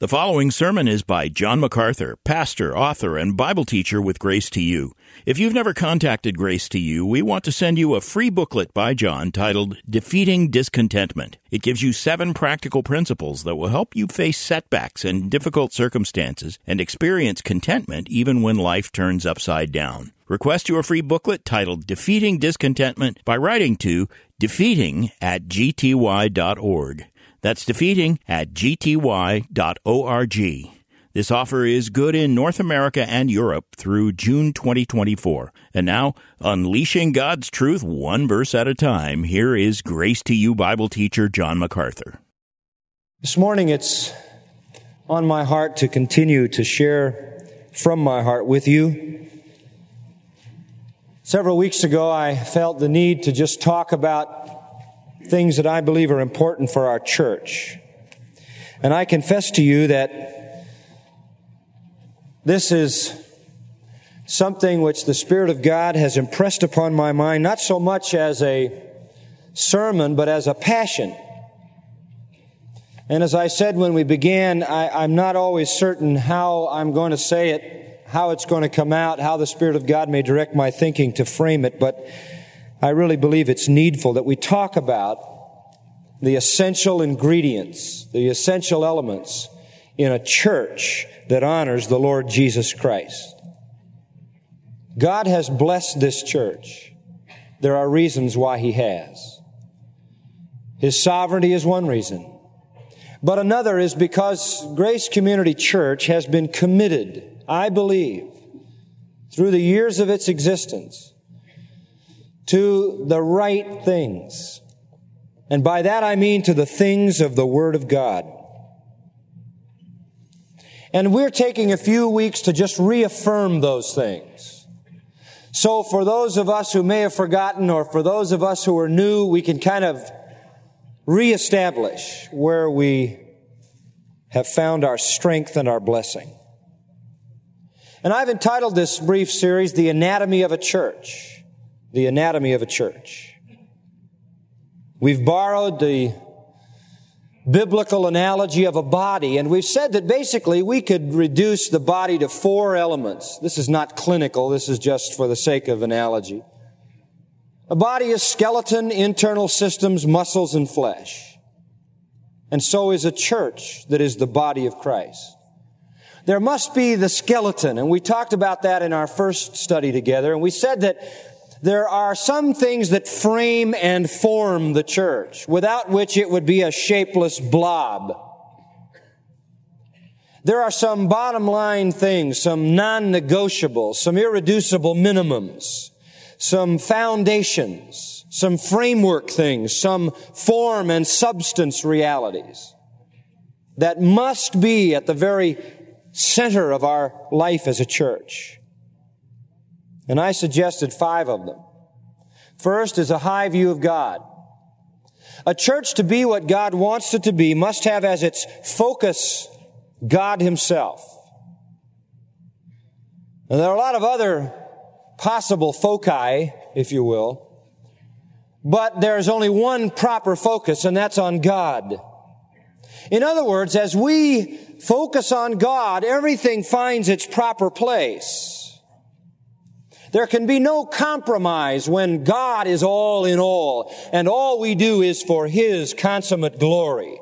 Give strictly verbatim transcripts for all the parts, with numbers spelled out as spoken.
The following sermon is by John MacArthur, pastor, author, and Bible teacher with Grace to You. If you've never contacted Grace to You, we want to send you a free booklet by John titled Defeating Discontentment. It gives you seven practical principles that will help you face setbacks and difficult circumstances and experience contentment even when life turns upside down. Request your free booklet titled Defeating Discontentment by writing to defeating at g t y dot org. That's defeating at g t y dot org. This offer is good in North America and Europe through June twenty twenty-four. And now, unleashing God's truth one verse at a time, here is Grace to You Bible teacher John MacArthur. This morning it's on my heart to continue to share from my heart with you. Several weeks ago I felt the need to just talk about things that I believe are important for our church. And I confess to you that this is something which the Spirit of God has impressed upon my mind, not so much as a sermon, but as a passion. And as I said when we began, I, I'm not always certain how I'm going to say it, how it's going to come out, how the Spirit of God may direct my thinking to frame it, but I really believe it's needful that we talk about the essential ingredients, the essential elements in a church that honors the Lord Jesus Christ. God has blessed this church. There are reasons why He has. His sovereignty is one reason. But another is because Grace Community Church has been committed, I believe, through the years of its existence, to the right things. And by that I mean to the things of the Word of God. And we're taking a few weeks to just reaffirm those things. So for those of us who may have forgotten, or for those of us who are new, we can kind of reestablish where we have found our strength and our blessing. And I've entitled this brief series, The Anatomy of a Church. The anatomy of a church. We've borrowed the biblical analogy of a body, and we've said that basically we could reduce the body to four elements. This is not clinical, this is just for the sake of analogy. A body is skeleton, internal systems, muscles, and flesh. And so is a church that is the body of Christ. There must be the skeleton, and we talked about that in our first study together, and we said that there are some things that frame and form the church, without which it would be a shapeless blob. There are some bottom line things, some non-negotiables, some irreducible minimums, some foundations, some framework things, some form and substance realities that must be at the very center of our life as a church. And I suggested five of them. First is a high view of God. A church, to be what God wants it to be, must have as its focus God Himself. And there are a lot of other possible foci, if you will, but there's only one proper focus, and that's on God. In other words, as we focus on God, everything finds its proper place. There can be no compromise when God is all in all, and all we do is for His consummate glory.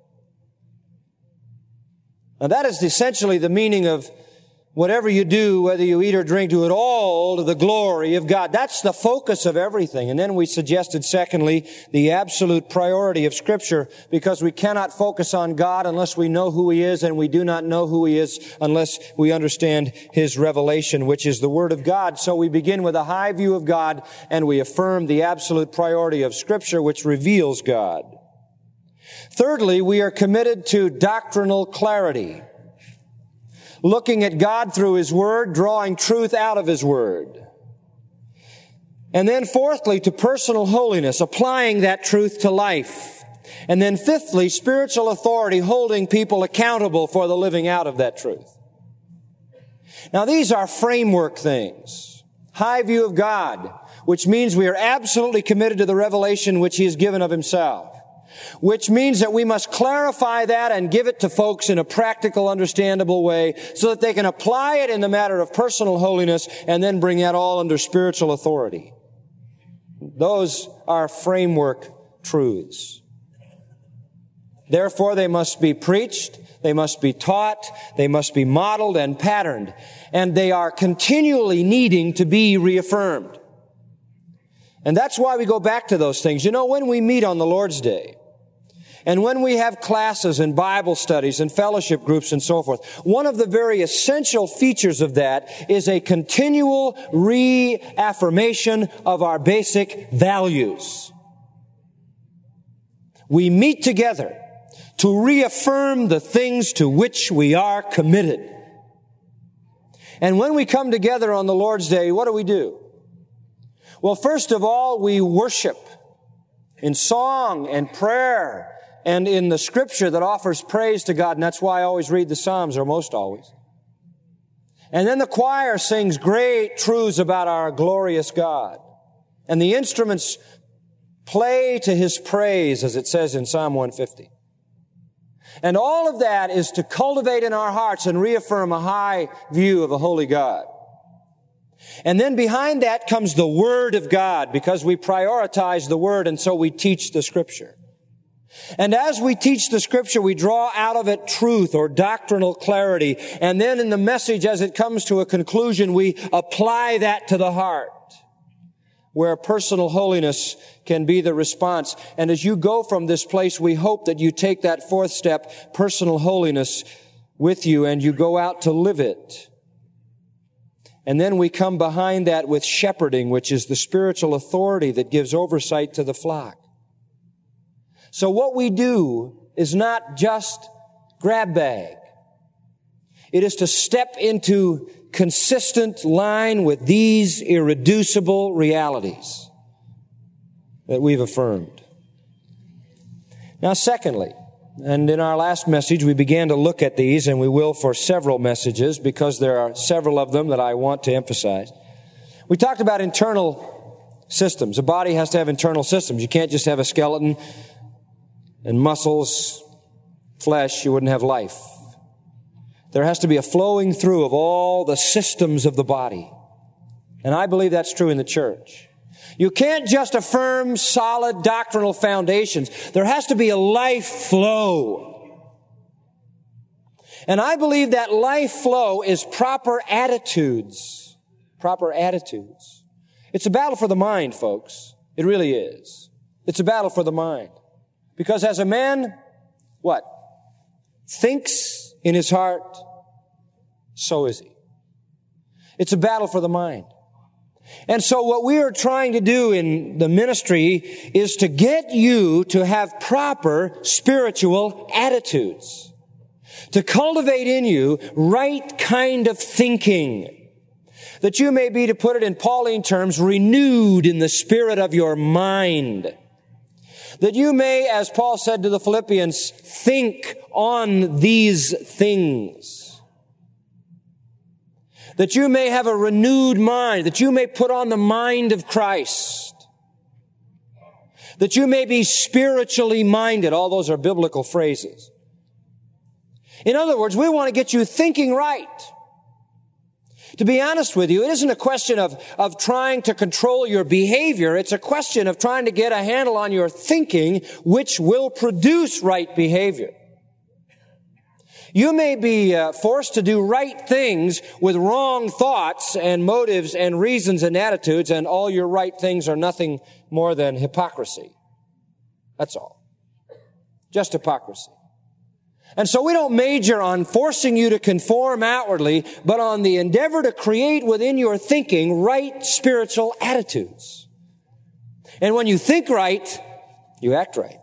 Now that is essentially the meaning of whatever you do, whether you eat or drink, do it all to the glory of God. That's the focus of everything. And then we suggested, secondly, the absolute priority of Scripture, because we cannot focus on God unless we know who He is, and we do not know who He is unless we understand His revelation, which is the Word of God. So we begin with a high view of God, and we affirm the absolute priority of Scripture, which reveals God. Thirdly, we are committed to doctrinal clarity, looking at God through His Word, drawing truth out of His Word. And then fourthly, to personal holiness, applying that truth to life. And then fifthly, spiritual authority, holding people accountable for the living out of that truth. Now these are framework things. High view of God, which means we are absolutely committed to the revelation which He has given of Himself. which means that we must clarify that and give it to folks in a practical, understandable way so that they can apply it in the matter of personal holiness and then bring that all under spiritual authority. Those are framework truths. Therefore, they must be preached, they must be taught, they must be modeled and patterned, and they are continually needing to be reaffirmed. And that's why we go back to those things. You know, when we meet on the Lord's Day, and when we have classes and Bible studies and fellowship groups and so forth, one of the very essential features of that is a continual reaffirmation of our basic values. We meet together to reaffirm the things to which we are committed. And when we come together on the Lord's Day, what do we do? Well, first of all, we worship in song and prayer and in the scripture that offers praise to God. And that's why I always read the Psalms, or most always. And then the choir sings great truths about our glorious God. And the instruments play to His praise, as it says in Psalm one fifty. And all of that is to cultivate in our hearts and reaffirm a high view of a holy God. And then behind that comes the Word of God, because we prioritize the Word, and so we teach the Scripture. And as we teach the Scripture, we draw out of it truth or doctrinal clarity. And then in the message, as it comes to a conclusion, we apply that to the heart, where personal holiness can be the response. And as you go from this place, we hope that you take that fourth step, personal holiness, with you, and you go out to live it. And then we come behind that with shepherding, which is the spiritual authority that gives oversight to the flock. So what we do is not just grab bag. It is to step into consistent line with these irreducible realities that we've affirmed. Now, secondly, and in our last message, we began to look at these, and we will for several messages, because there are several of them that I want to emphasize. We talked about internal systems. A body has to have internal systems. You can't just have a skeleton and muscles, flesh. You wouldn't have life. There has to be a flowing through of all the systems of the body. And I believe that's true in the church. You can't just affirm solid doctrinal foundations. There has to be a life flow. And I believe that life flow is proper attitudes. Proper attitudes. It's a battle for the mind, folks. It really is. It's a battle for the mind. Because as a man, what? Thinks in his heart, so is he. It's a battle for the mind. And so what we are trying to do in the ministry is to get you to have proper spiritual attitudes. To cultivate in you right kind of thinking. That you may be, to put it in Pauline terms, renewed in the spirit of your mind. That you may, as Paul said to the Philippians, think on these things. That you may have a renewed mind. That you may put on the mind of Christ. That you may be spiritually minded. All those are biblical phrases. In other words, we want to get you thinking right. To be honest with you, it isn't a question of, of trying to control your behavior. It's a question of trying to get a handle on your thinking, which will produce right behavior. You may be uh, forced to do right things with wrong thoughts and motives and reasons and attitudes, and all your right things are nothing more than hypocrisy. That's all. Just hypocrisy. And so we don't major on forcing you to conform outwardly, but on the endeavor to create within your thinking right spiritual attitudes. And when you think right, you act right.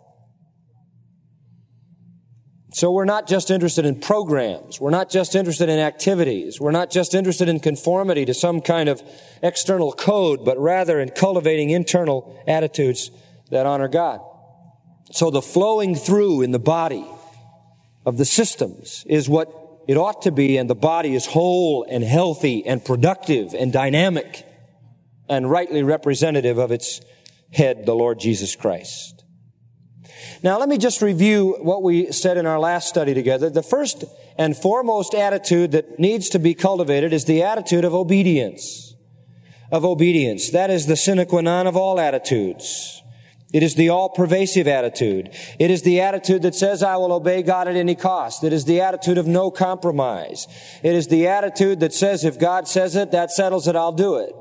So we're not just interested in programs. We're not just interested in activities. We're not just interested in conformity to some kind of external code, but rather in cultivating internal attitudes that honor God. So the flowing through in the body of the systems is what it ought to be, and the body is whole and healthy and productive and dynamic and rightly representative of its head, the Lord Jesus Christ. Now, let me just review what we said in our last study together. The first and foremost attitude that needs to be cultivated is the attitude of obedience. Of obedience. That is the sine qua non of all attitudes. It is the all-pervasive attitude. It is the attitude that says, I will obey God at any cost. It is the attitude of no compromise. It is the attitude that says, if God says it, that settles it, I'll do it.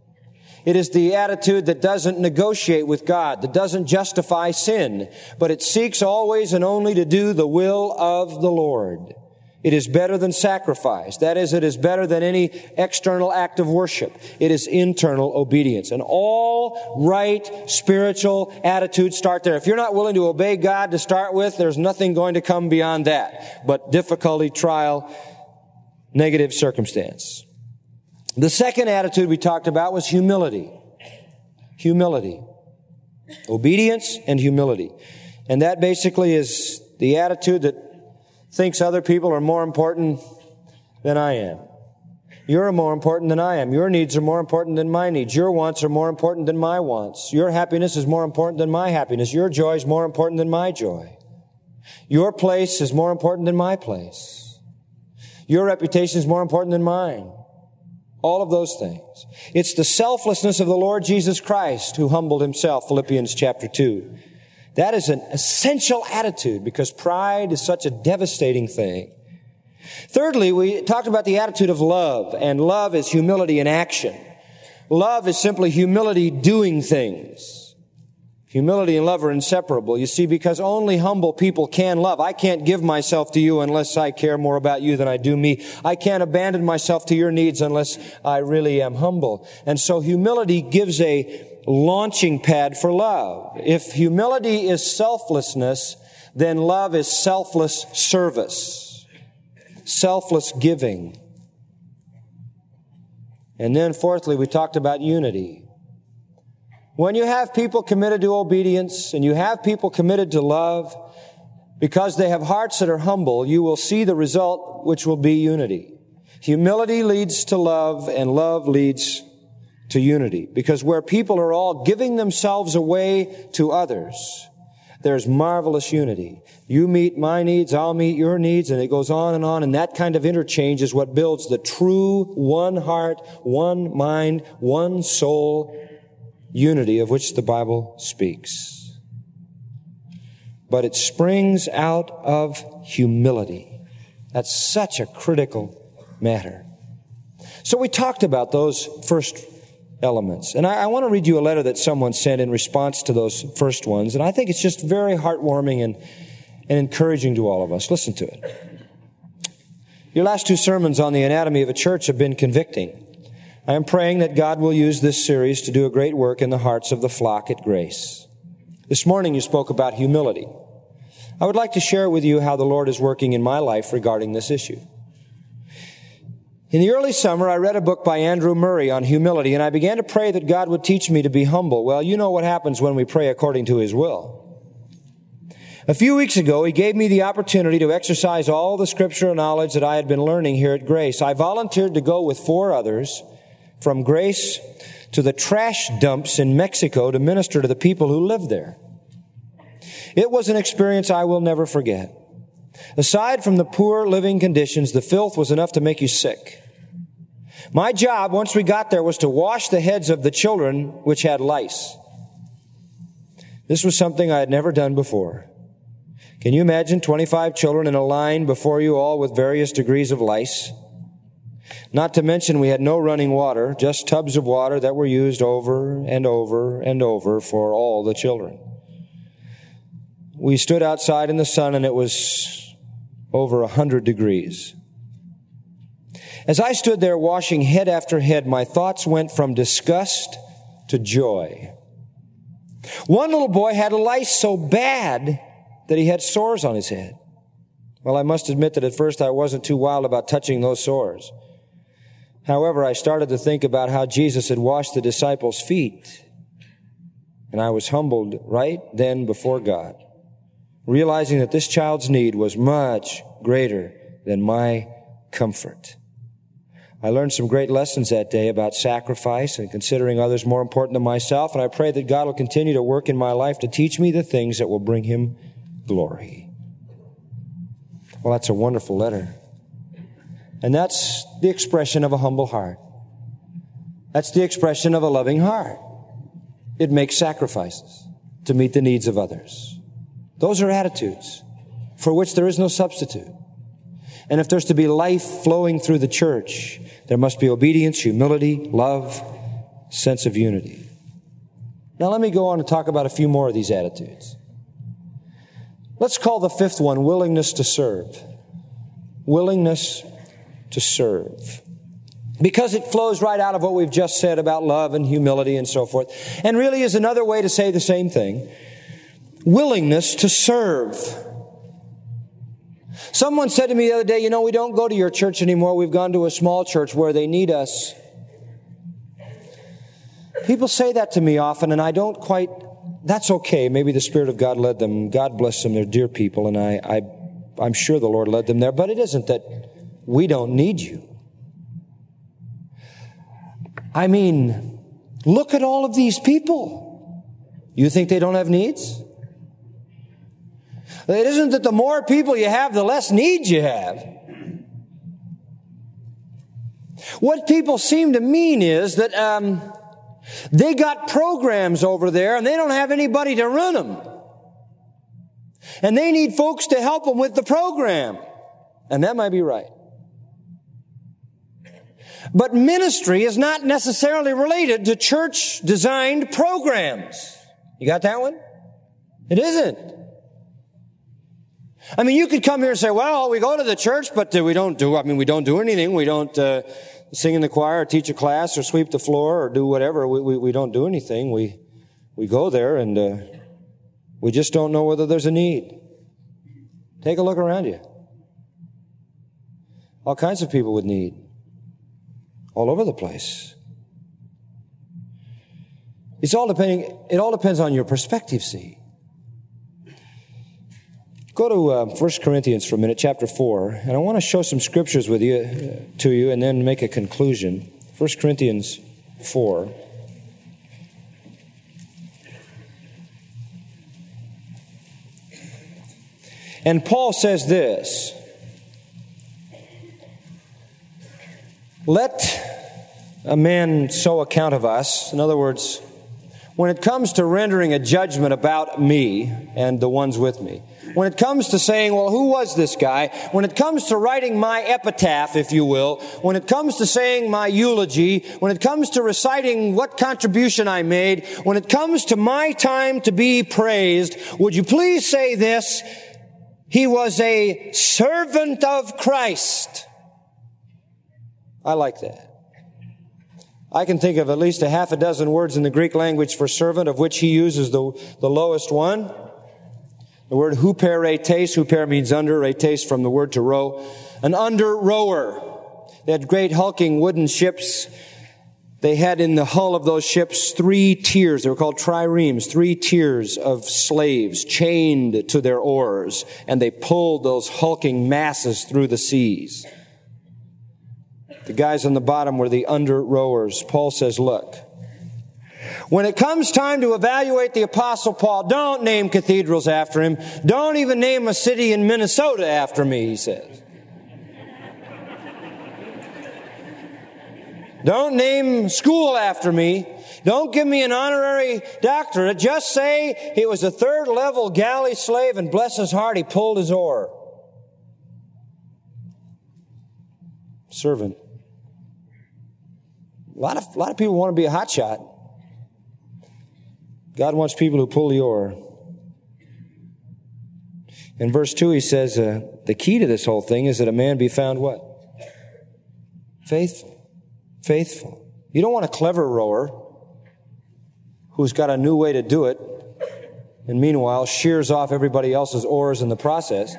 It is the attitude that doesn't negotiate with God, that doesn't justify sin, but it seeks always and only to do the will of the Lord. It is better than sacrifice. That is, it is better than any external act of worship. It is internal obedience. And all right spiritual attitudes start there. If you're not willing to obey God to start with, there's nothing going to come beyond that but difficulty, trial, negative circumstance. The second attitude we talked about was humility. Humility. Obedience and humility. And that basically is the attitude that thinks other people are more important than I am. You're more important than I am. Your needs are more important than my needs. Your wants are more important than my wants. Your happiness is more important than my happiness. Your joy is more important than my joy. Your place is more important than my place. Your reputation is more important than mine. All of those things. It's the selflessness of the Lord Jesus Christ who humbled himself, Philippians chapter two. That is an essential attitude because pride is such a devastating thing. Thirdly, we talked about the attitude of love, and love is humility in action. Love is simply humility doing things. Humility and love are inseparable, you see, because only humble people can love. I can't give myself to you unless I care more about you than I do me. I can't abandon myself to your needs unless I really am humble. And so humility gives a launching pad for love. If humility is selflessness, then love is selfless service, selfless giving. And then fourthly, we talked about unity. When you have people committed to obedience and you have people committed to love, because they have hearts that are humble, you will see the result, which will be unity. Humility leads to love, and love leads to unity. Because where people are all giving themselves away to others, there's marvelous unity. You meet my needs, I'll meet your needs, and it goes on and on. And that kind of interchange is what builds the true one heart, one mind, one soul unity of which the Bible speaks. But it springs out of humility. That's such a critical matter. So we talked about those first elements. And I, I want to read you a letter that someone sent in response to those first ones. And I think it's just very heartwarming and, and encouraging to all of us. Listen to it. Your last two sermons on the anatomy of a church have been convicting. I am praying that God will use this series to do a great work in the hearts of the flock at Grace. This morning you spoke about humility. I would like to share with you how the Lord is working in my life regarding this issue. In the early summer, I read a book by Andrew Murray on humility, and I began to pray that God would teach me to be humble. Well, you know what happens when we pray according to His will. A few weeks ago, He gave me the opportunity to exercise all the scriptural knowledge that I had been learning here at Grace. I volunteered to go with four others from Grace to the trash dumps in Mexico to minister to the people who lived there. It was an experience I will never forget. Aside from the poor living conditions, the filth was enough to make you sick. My job, once we got there, was to wash the heads of the children which had lice. This was something I had never done before. Can you imagine twenty-five children in a line before you, all with various degrees of lice? Not to mention we had no running water, just tubs of water that were used over and over and over for all the children. We stood outside in the sun and it was over a hundred degrees. As I stood there washing head after head, my thoughts went from disgust to joy. One little boy had a lice so bad that he had sores on his head. Well, I must admit that at first I wasn't too wild about touching those sores. However, I started to think about how Jesus had washed the disciples' feet, and I was humbled right then before God, realizing that this child's need was much greater than my comfort. I learned some great lessons that day about sacrifice and considering others more important than myself, and I pray that God will continue to work in my life to teach me the things that will bring Him glory. Well, that's a wonderful letter. And that's the expression of a humble heart. That's the expression of a loving heart. It makes sacrifices to meet the needs of others. Those are attitudes for which there is no substitute. And if there's to be life flowing through the church, there must be obedience, humility, love, sense of unity. Now let me go on and talk about a few more of these attitudes. Let's call the fifth one willingness to serve. Willingness to serve. Because it flows right out of what we've just said about love and humility and so forth. And really is another way to say the same thing. Willingness to serve. Someone said to me the other day, you know, we don't go to your church anymore. We've gone to a small church where they need us. People say that to me often, and I don't quite, that's okay. Maybe the Spirit of God led them. God bless them. They're dear people, and I, I, I'm sure the Lord led them there. But it isn't that we don't need you. I mean, look at all of these people. You think they don't have needs? It isn't that the more people you have, the less needs you have. What people seem to mean is that um, they got programs over there and they don't have anybody to run them. And they need folks to help them with the program. And that might be right. But ministry is not necessarily related to church-designed programs. You got that one? It isn't. I mean, you could come here and say, well, we go to the church, but we don't do, I mean, we don't do anything. We don't uh, sing in the choir or teach a class or sweep the floor or do whatever. We, we, we don't do anything. We, we go there and uh, we just don't know whether there's a need. Take a look around you. All kinds of people with need. All over the place. It's all depending, it all depends on your perspective, see. Go to uh, First Corinthians for a minute, chapter four, and I want to show some scriptures with you, uh, to you and then make a conclusion. First Corinthians four. And Paul says this, let a man so account of us. In other words, when it comes to rendering a judgment about me and the ones with me, when it comes to saying, well, who was this guy? When it comes to writing my epitaph, if you will, when it comes to saying my eulogy, when it comes to reciting what contribution I made, when it comes to my time to be praised, would you please say this? He was a servant of Christ. I like that. I can think of at least a half a dozen words in the Greek language for servant, of which he uses the, the lowest one. The word huperetes, huper means under, retes from the word to row. An under rower. They had great hulking wooden ships. They had in the hull of those ships three tiers. They were called triremes, three tiers of slaves chained to their oars. And they pulled those hulking masses through the seas. The guys on the bottom were the under rowers. Paul says, look, when it comes time to evaluate the Apostle Paul, don't name cathedrals after him. Don't even name a city in Minnesota after me, he says. Don't name school after me. Don't give me an honorary doctorate. Just say he was a third level galley slave and bless his heart, he pulled his oar. Servant. A lot of, a lot of people want to be a hotshot. God wants people who pull the oar. In verse two, he says, uh, the key to this whole thing is that a man be found what? Faithful. Faithful. You don't want a clever rower who's got a new way to do it and meanwhile shears off everybody else's oars in the process.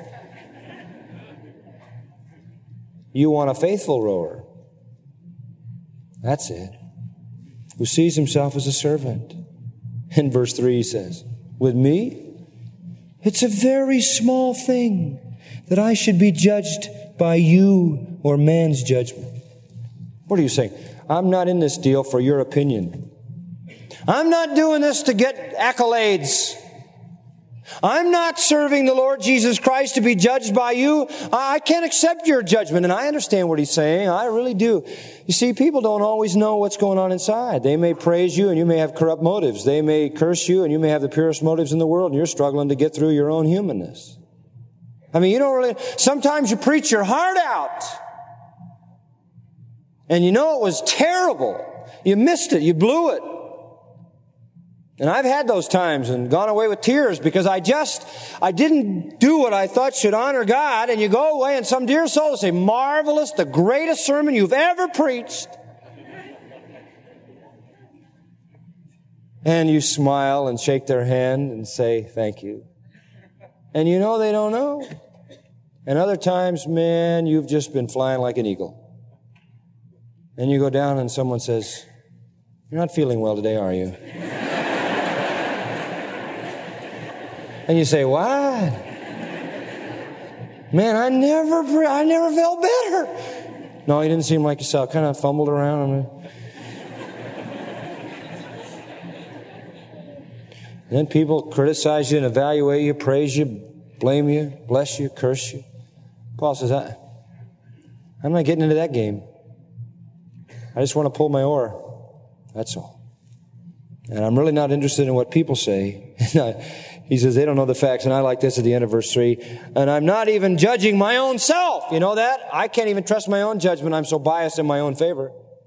You want a faithful rower. That's it. Who sees himself as a servant. In verse three he says, with me, it's a very small thing that I should be judged by you or man's judgment. What are you saying? I'm not in this deal for your opinion. I'm not doing this to get accolades. I'm not serving the Lord Jesus Christ to be judged by you. I can't accept your judgment. And I understand what he's saying. I really do. You see, people don't always know what's going on inside. They may praise you and you may have corrupt motives. They may curse you and you may have the purest motives in the world and you're struggling to get through your own humanness. I mean, you don't really, sometimes you preach your heart out. And you know it was terrible. You missed it. You blew it. And I've had those times and gone away with tears because I just, I didn't do what I thought should honor God. And you go away and some dear soul will say, marvelous, the greatest sermon you've ever preached. And you smile and shake their hand and say, thank you. And you know they don't know. And other times, man, you've just been flying like an eagle. And you go down and someone says, you're not feeling well today, are you? And you say, what? Man, I never, I never felt better. No, you didn't seem like yourself. Kind of fumbled around. And then people criticize you and evaluate you, praise you, blame you, bless you, curse you. Paul says, I, I'm not getting into that game. I just want to pull my oar. That's all. And I'm really not interested in what people say. He says they don't know the facts. And I like this at the end of verse three. And I'm not even judging my own self. You know that? I can't even trust my own judgment. I'm so biased in my own favor.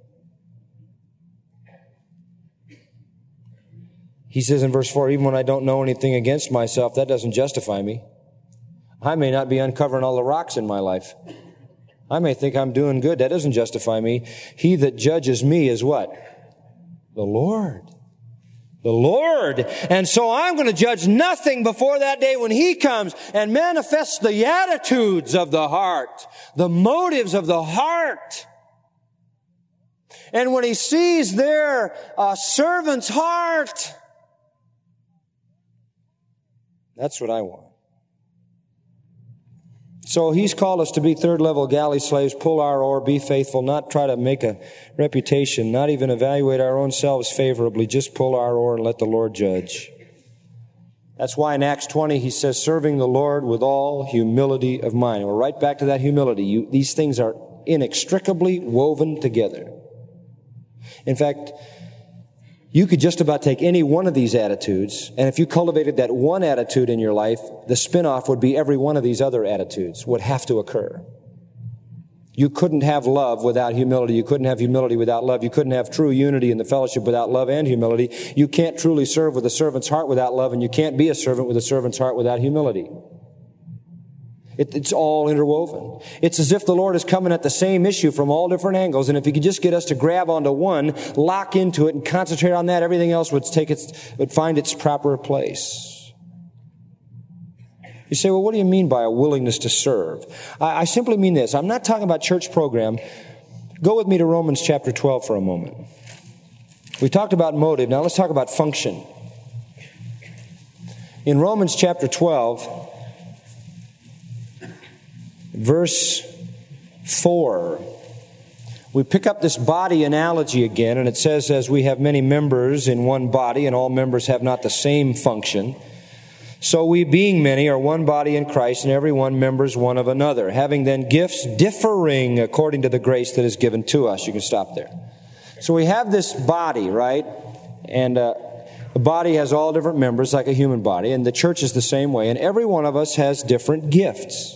He says in verse four, even when I don't know anything against myself, that doesn't justify me. I may not be uncovering all the rocks in my life. I may think I'm doing good. That doesn't justify me. He that judges me is what? The Lord. The Lord. And so I'm going to judge nothing before that day when He comes and manifests the attitudes of the heart, the motives of the heart. And when He sees their uh, servant's heart, that's what I want. So He's called us to be third-level galley slaves, pull our oar, be faithful, not try to make a reputation, not even evaluate our own selves favorably, just pull our oar and let the Lord judge. That's why in Acts twenty He says, serving the Lord with all humility of mind. And we're right back to that humility. You, these things are inextricably woven together. In fact, you could just about take any one of these attitudes, and if you cultivated that one attitude in your life, the spin-off would be every one of these other attitudes would have to occur. You couldn't have love without humility. You couldn't have humility without love. You couldn't have true unity in the fellowship without love and humility. You can't truly serve with a servant's heart without love, and you can't be a servant with a servant's heart without humility. It, it's all interwoven. It's as if the Lord is coming at the same issue from all different angles, and if He could just get us to grab onto one, lock into it, and concentrate on that, everything else would take its, would find its proper place. You say, well, what do you mean by a willingness to serve? I, I simply mean this. I'm not talking about church program. Go with me to Romans chapter twelve for a moment. We talked about motive. Now let's talk about function. In Romans chapter twelve, verse four, we pick up this body analogy again, and it says, as we have many members in one body, and all members have not the same function, so we, being many, are one body in Christ, and every one members one of another, having then gifts differing according to the grace that is given to us. You can stop there. So we have this body, right? And uh, the body has all different members, like a human body, and the church is the same way, and every one of us has different gifts.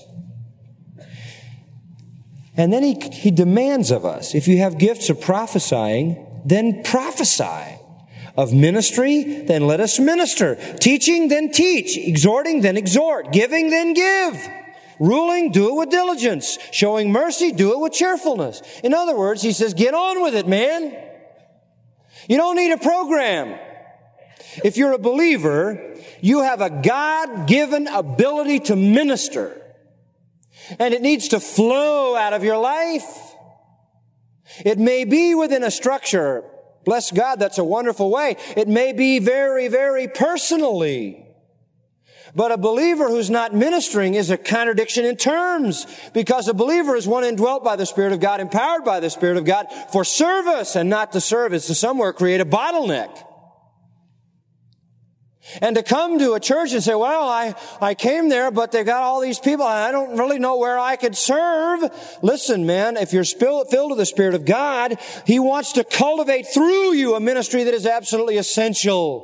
And then he, he demands of us, if you have gifts of prophesying, then prophesy. Of ministry, then let us minister. Teaching, then teach. Exhorting, then exhort. Giving, then give. Ruling, do it with diligence. Showing mercy, do it with cheerfulness. In other words, he says, get on with it, man. You don't need a program. If you're a believer, you have a God-given ability to minister. And it needs to flow out of your life. It may be within a structure. Bless God, that's a wonderful way. It may be very, very personally. But a believer who's not ministering is a contradiction in terms, because a believer is one indwelt by the Spirit of God, empowered by the Spirit of God for service and not to serve. It's to somewhere create a bottleneck. And to come to a church and say, well, I, I came there, but they've got all these people, and I don't really know where I could serve. Listen, man, if you're filled with the Spirit of God, He wants to cultivate through you a ministry that is absolutely essential.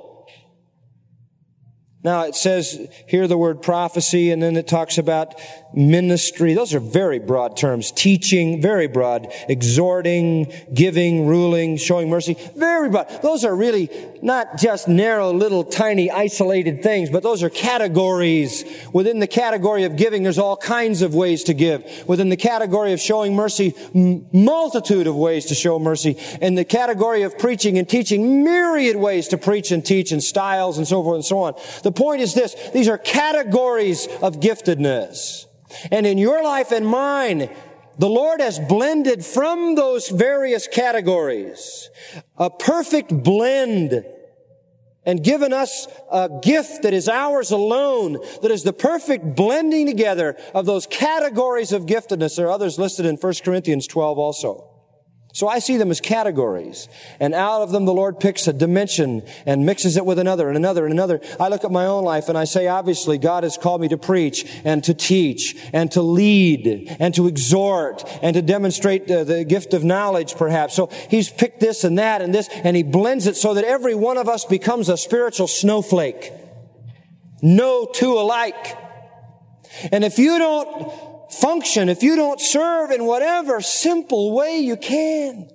Now, it says here the word prophecy, and then it talks about ministry. Those are very broad terms. Teaching, very broad. Exhorting, giving, ruling, showing mercy, very broad. Those are really not just narrow, little, tiny, isolated things, but those are categories. Within the category of giving, there's all kinds of ways to give. Within the category of showing mercy, m- multitude of ways to show mercy. In the category of preaching and teaching, myriad ways to preach and teach, and styles and so forth and so on. The point is this: these are categories of giftedness. And in your life and mine, the Lord has blended from those various categories a perfect blend and given us a gift that is ours alone, that is the perfect blending together of those categories of giftedness. There are others listed in First Corinthians twelve also. So I see them as categories. And out of them the Lord picks a dimension and mixes it with another and another and another. I look at my own life and I say, obviously, God has called me to preach and to teach and to lead and to exhort and to demonstrate uh, the gift of knowledge, perhaps. So He's picked this and that and this, and He blends it so that every one of us becomes a spiritual snowflake. No two alike. And if you don't function, if you don't serve in whatever simple way you can,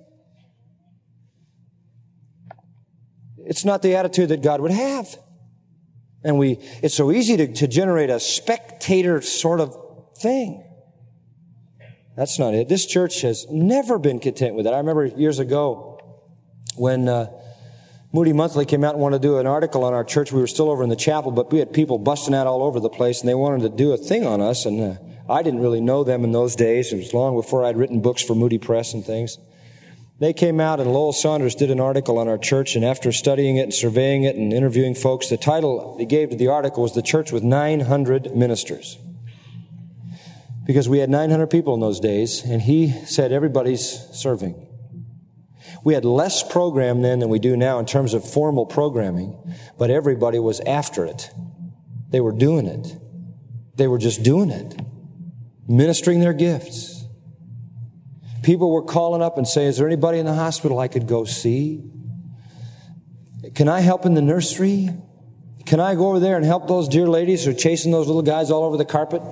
it's not the attitude that God would have. And we, it's so easy to, to generate a spectator sort of thing. That's not it. This church has never been content with it. I remember years ago when uh, Moody Monthly came out and wanted to do an article on our church. We were still over in the chapel, but we had people busting out all over the place, and they wanted to do a thing on us, and uh, I didn't really know them in those days. It was long before I'd written books for Moody Press and things. They came out, and Lowell Saunders did an article on our church, and after studying it and surveying it and interviewing folks, the title he gave to the article was "The Church with nine hundred Ministers." Because we had nine hundred people in those days, and he said everybody's serving. We had less program then than we do now in terms of formal programming, but everybody was after it. They were doing it. They were just doing it. Ministering their gifts. People were calling up and saying, is there anybody in the hospital I could go see? Can I help in the nursery? Can I go over there and help those dear ladies who are chasing those little guys all over the carpet?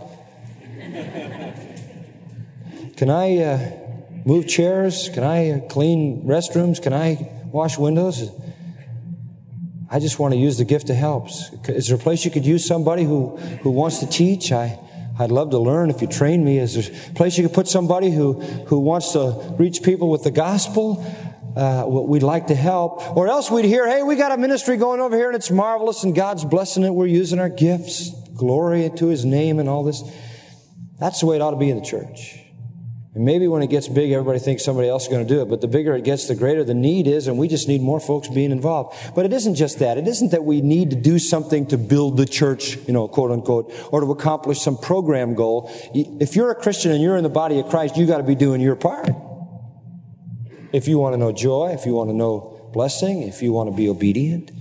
Can I uh, move chairs? Can I uh, clean restrooms? Can I wash windows? I just want to use the gift that helps. Is there a place you could use somebody who, who wants to teach? I, I'd love to learn if you train me. Is there a place you could put somebody who, who wants to reach people with the gospel? Uh, we'd like to help. Or else we'd hear, hey, we got a ministry going over here and it's marvelous and God's blessing it. We're using our gifts. Glory to His name and all this. That's the way it ought to be in the church. And maybe when it gets big, everybody thinks somebody else is going to do it. But the bigger it gets, the greater the need is, and we just need more folks being involved. But it isn't just that. It isn't that we need to do something to build the church, you know, quote unquote, or to accomplish some program goal. If you're a Christian and you're in the body of Christ, you got to be doing your part. If you want to know joy, if you want to know blessing, if you want to be obedient.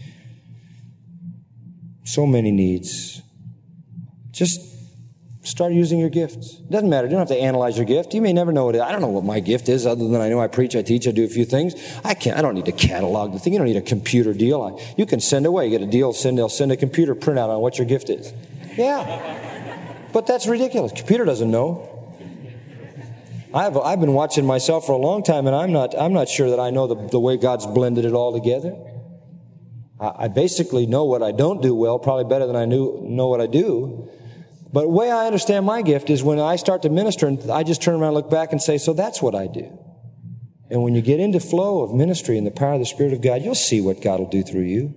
So many needs. Just start using your gifts. It doesn't matter. You don't have to analyze your gift. You may never know what it is. I don't know what my gift is other than I know I preach, I teach, I do a few things. I can't, I don't need to catalog the thing. You don't need a computer deal. I, you can send away. You get a deal, send, they'll send a computer printout on what your gift is. Yeah. But that's ridiculous. Computer doesn't know. I've, I've been watching myself for a long time, and I'm not, I'm not sure that I know the, the way God's blended it all together. I, I basically know what I don't do well, probably better than I knew, know what I do. But the way I understand my gift is when I start to minister, and I just turn around and look back and say, so that's what I do. And when you get into flow of ministry and the power of the Spirit of God, you'll see what God will do through you.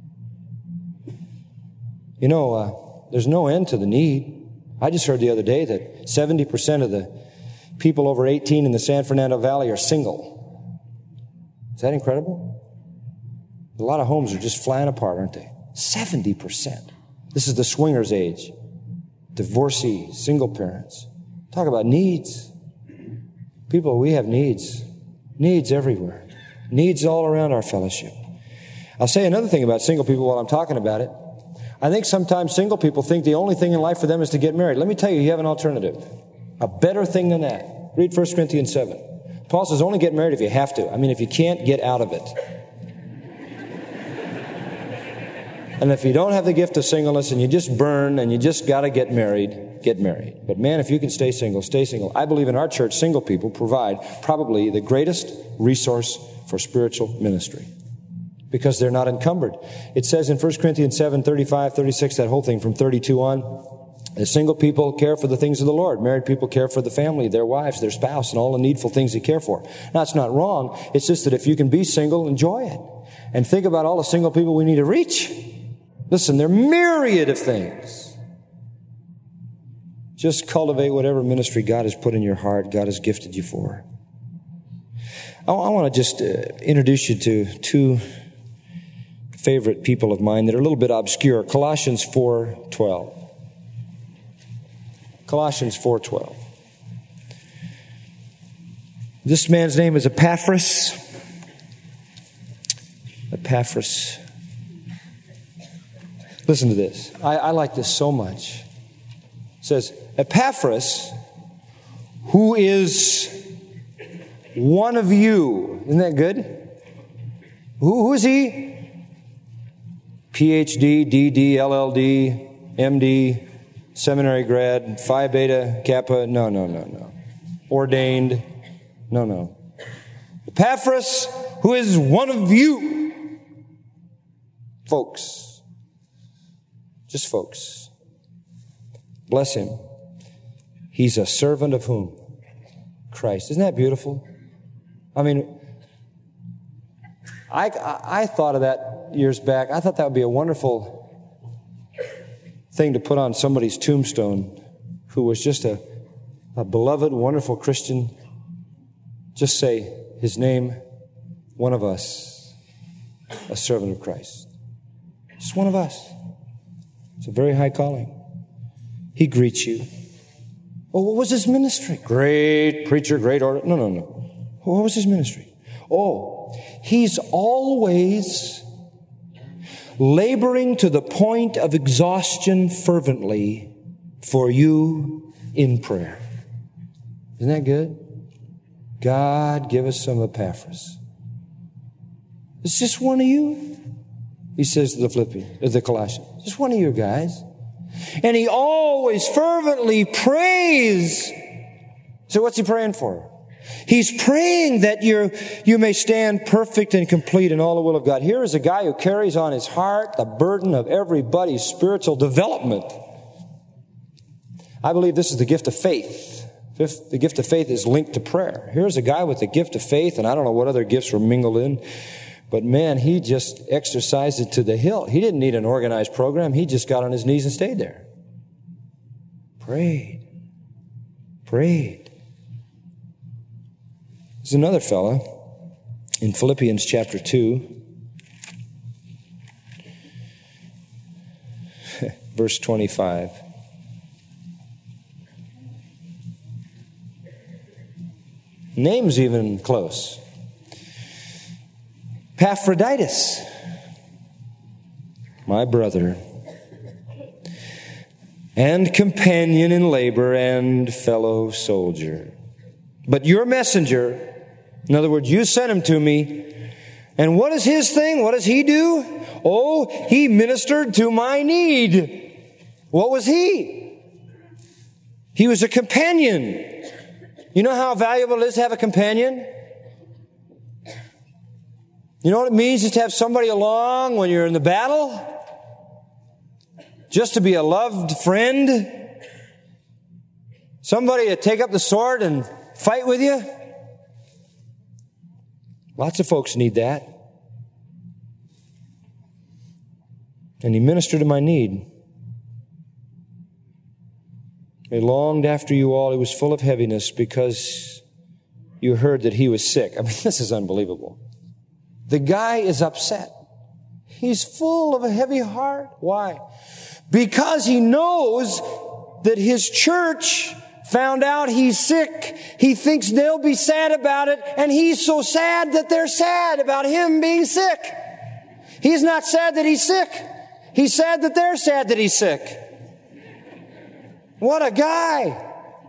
You know, uh, there's no end to the need. I just heard the other day that seventy percent of the people over eighteen in the San Fernando Valley are single. Is that incredible? A lot of homes are just flying apart, aren't they? seventy percent. This is the swingers' age. Divorcee, single parents. Talk about needs. People, we have needs. Needs everywhere. Needs all around our fellowship. I'll say another thing about single people while I'm talking about it. I think sometimes single people think the only thing in life for them is to get married. Let me tell you, you have an alternative. A better thing than that. Read First Corinthians seven. Paul says only get married if you have to. I mean, if you can't, get out of it. And if you don't have the gift of singleness and you just burn and you just got to get married, get married. But man, if you can stay single, stay single. I believe in our church, single people provide probably the greatest resource for spiritual ministry because they're not encumbered. It says in First Corinthians seven, thirty-five, thirty-six, that whole thing from thirty-two on, the single people care for the things of the Lord. Married people care for the family, their wives, their spouse, and all the needful things they care for. Now, it's not wrong. It's just that if you can be single, enjoy it. And think about all the single people we need to reach. Listen, there are myriad of things. Just cultivate whatever ministry God has put in your heart, God has gifted you for. I, I want to just uh, introduce you to two favorite people of mine that are a little bit obscure. Colossians four twelve. Colossians four twelve. This man's name is Epaphras. Epaphras. Listen to this. I, I like this so much. It says, Epaphras, who is one of you. Isn't that good? Who, who is he? P H D, D D, L L D, M D, seminary grad, Phi Beta, Kappa. No, no, no, no. Ordained. No, no. Epaphras, who is one of you. Folks. Just folks. Bless him. He's a servant of whom? Christ. Isn't that beautiful? I mean, I, I, I thought of that years back. I thought that would be a wonderful thing to put on somebody's tombstone who was just a, a beloved, wonderful Christian. Just say his name, one of us, a servant of Christ. Just one of us. It's a very high calling. He greets you. Oh, what was his ministry? Great preacher, great orator. No, no, no. What was his ministry? Oh, he's always laboring to the point of exhaustion fervently for you in prayer. Isn't that good? God, give us some Epaphras. It's just one of you. He says to the Philippians, the Colossians, just one of you guys. And he always fervently prays. So what's he praying for? He's praying that you you may stand perfect and complete in all the will of God. Here is a guy who carries on his heart the burden of everybody's spiritual development. I believe this is the gift of faith. The gift of faith is linked to prayer. Here's a guy with the gift of faith, and I don't know what other gifts were mingled in. But man, he just exercised it to the hilt. He didn't need an organized program. He just got on his knees and stayed there. Prayed. Prayed. There's another fella in Philippians chapter two, verse twenty-five. Name's even close. Epaphroditus, my brother, and companion in labor and fellow soldier. But your messenger, in other words, you sent him to me, and what is his thing? What does he do? Oh, he ministered to my need. What was he? He was a companion. You know how valuable it is to have a companion? You know what it means just to have somebody along when you're in the battle? Just to be a loved friend? Somebody to take up the sword and fight with you? Lots of folks need that. And he ministered to my need. He longed after you all. He was full of heaviness because you heard that he was sick. I mean, this is unbelievable. The guy is upset. He's full of a heavy heart. Why? Because he knows that his church found out he's sick. He thinks they'll be sad about it, and he's so sad that they're sad about him being sick. He's not sad that he's sick. He's sad that they're sad that he's sick. What a guy.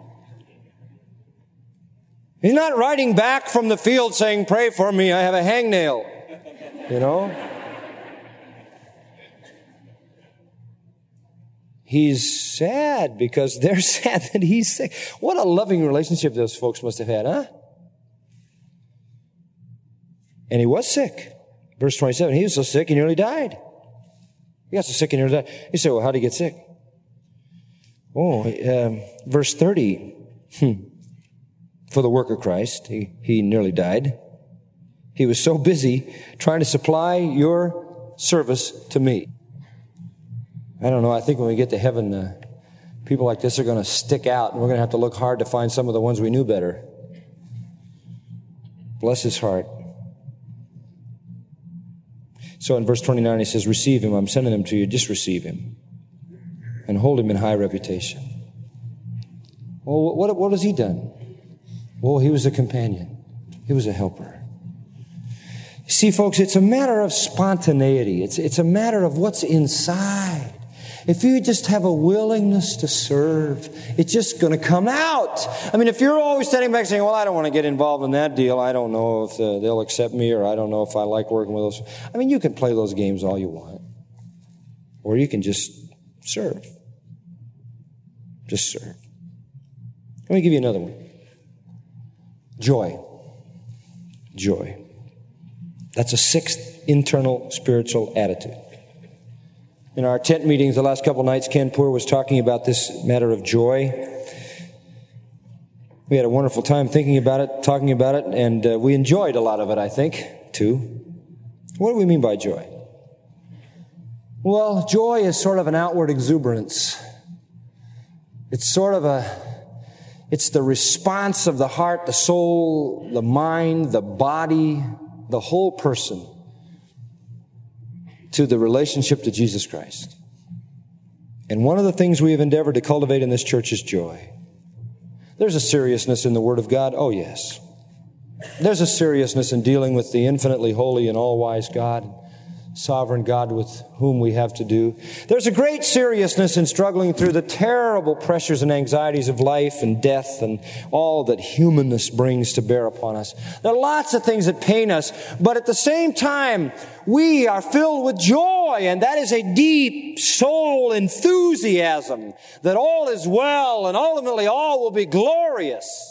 He's not riding back from the field saying, pray for me, I have a hangnail. You know? He's sad because they're sad that he's sick. What a loving relationship those folks must have had, huh? And he was sick. Verse twenty-seven, he was so sick he nearly died. He got so sick he nearly died. You say, well, how did he get sick? Oh, um, verse thirty. Hmm. For the work of Christ, he, he nearly died. He was so busy trying to supply your service to me. I don't know. I think when we get to heaven, uh, people like this are going to stick out, and we're going to have to look hard to find some of the ones we knew better. Bless his heart. So in verse twenty-nine, he says, receive him. I'm sending him to you. Just receive him. And hold him in high reputation. Well, what, what has he done? Well, he was a companion. He was a helper. See, folks, it's a matter of spontaneity. It's, it's a matter of what's inside. If you just have a willingness to serve, it's just going to come out. I mean, if you're always standing back saying, well, I don't want to get involved in that deal. I don't know if uh, they'll accept me, or I don't know if I like working with those. I mean, you can play those games all you want. Or you can just serve. Just serve. Let me give you another one. Joy. Joy. That's a sixth internal spiritual attitude. In our tent meetings the last couple nights, Ken Poor was talking about this matter of joy. We had a wonderful time thinking about it, talking about it, and uh, we enjoyed a lot of it, I think, too. What do we mean by joy? Well, joy is sort of an outward exuberance. It's sort of a It's the response of the heart, the soul, the mind, the body, the whole person to the relationship to Jesus Christ. And one of the things we have endeavored to cultivate in this church is joy. There's a seriousness in the Word of God. Oh, yes. There's a seriousness in dealing with the infinitely holy and all-wise God, sovereign God with whom we have to do. There's a great seriousness in struggling through the terrible pressures and anxieties of life and death and all that humanness brings to bear upon us. There are lots of things that pain us, but at the same time, we are filled with joy, and that is a deep soul enthusiasm that all is well and ultimately all will be glorious.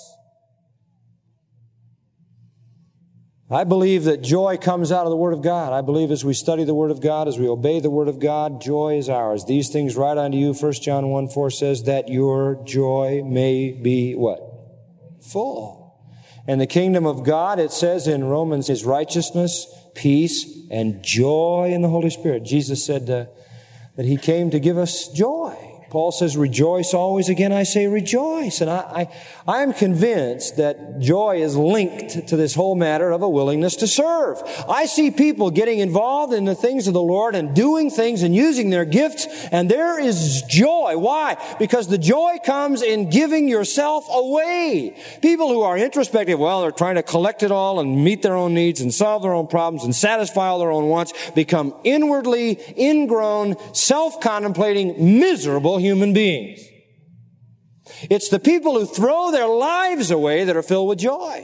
I believe that joy comes out of the Word of God. I believe as we study the Word of God, as we obey the Word of God, joy is ours. These things write unto you, First John one four says, that your joy may be what? Full. And the kingdom of God, it says in Romans, is righteousness, peace, and joy in the Holy Spirit. Jesus said uh, that He came to give us joy. Paul says, rejoice always. Again, I say rejoice. And I, I, I am convinced that joy is linked to this whole matter of a willingness to serve. I see people getting involved in the things of the Lord and doing things and using their gifts, and there is joy. Why? Because the joy comes in giving yourself away. People who are introspective, well, they're trying to collect it all and meet their own needs and solve their own problems and satisfy all their own wants, become inwardly ingrown, self-contemplating, miserable human beings. It's the people who throw their lives away that are filled with joy.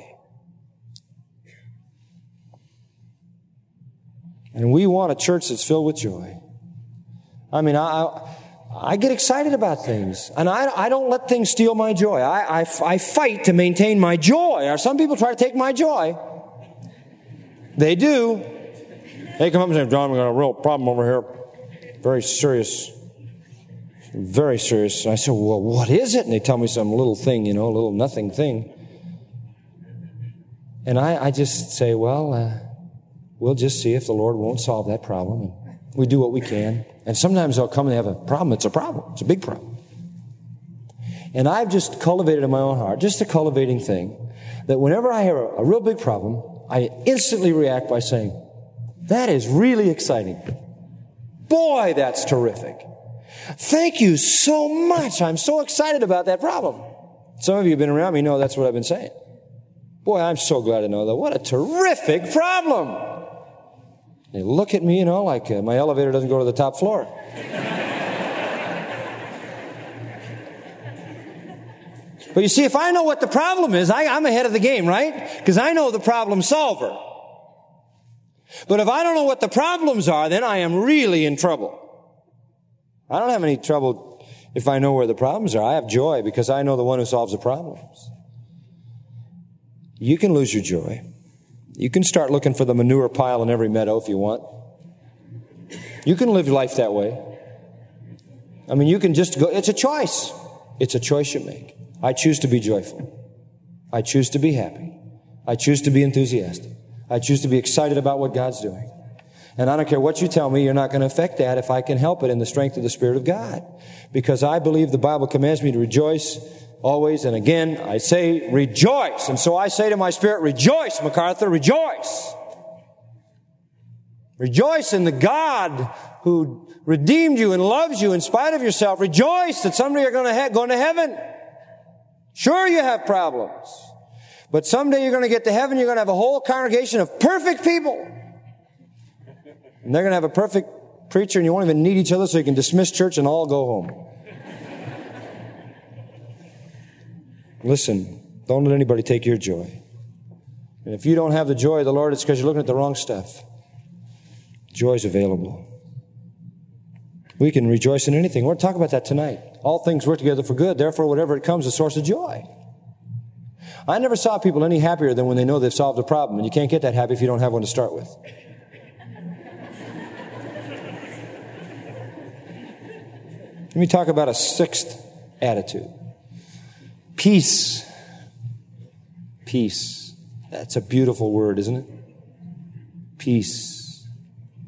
And we want a church that's filled with joy. I mean, I, I get excited about things. And I, I don't let things steal my joy. I, I, I fight to maintain my joy. Or some people try to take my joy. They do. They come up and say, John, we got a real problem over here. Very serious. Very serious. And I said, well, what is it? And they tell me some little thing, you know, a little nothing thing. And I, I just say, well, uh, we'll just see if the Lord won't solve that problem. And we do what we can. And sometimes they'll come and they have a problem. It's a problem. It's a big problem. And I've just cultivated in my own heart, just a cultivating thing, that whenever I have a, a real big problem, I instantly react by saying, that is really exciting. Boy, that's terrific. Thank you so much. I'm so excited about that problem. Some of you have been around me know that's what I've been saying. Boy, I'm so glad to know that. What a terrific problem. They look at me, you know, like uh, my elevator doesn't go to the top floor. But you see, if I know what the problem is, I, I'm ahead of the game, right? Because I know the problem solver. But if I don't know what the problems are, then I am really in trouble. I don't have any trouble if I know where the problems are. I have joy because I know the one who solves the problems. You can lose your joy. You can start looking for the manure pile in every meadow if you want. You can live life that way. I mean, you can just go, it's a choice. It's a choice you make. I choose to be joyful. I choose to be happy. I choose to be enthusiastic. I choose to be excited about what God's doing. And I don't care what you tell me, you're not going to affect that if I can help it in the strength of the Spirit of God. Because I believe the Bible commands me to rejoice always. And again, I say rejoice. And so I say to my spirit, rejoice, MacArthur, rejoice. Rejoice in the God who redeemed you and loves you in spite of yourself. Rejoice that someday you're going to he- go to heaven. Sure, you have problems. But someday you're going to get to heaven, you're going to have a whole congregation of perfect people. And they're going to have a perfect preacher, and you won't even need each other, so you can dismiss church and all go home. Listen, don't let anybody take your joy. And if you don't have the joy of the Lord, it's because you're looking at the wrong stuff. Joy is available. We can rejoice in anything. We're going to talk about that tonight. All things work together for good. Therefore, whatever it comes, is a source of joy. I never saw people any happier than when they know they've solved a problem. And you can't get that happy if you don't have one to start with. Let me talk about a sixth attitude. Peace. Peace. That's a beautiful word, isn't it? Peace.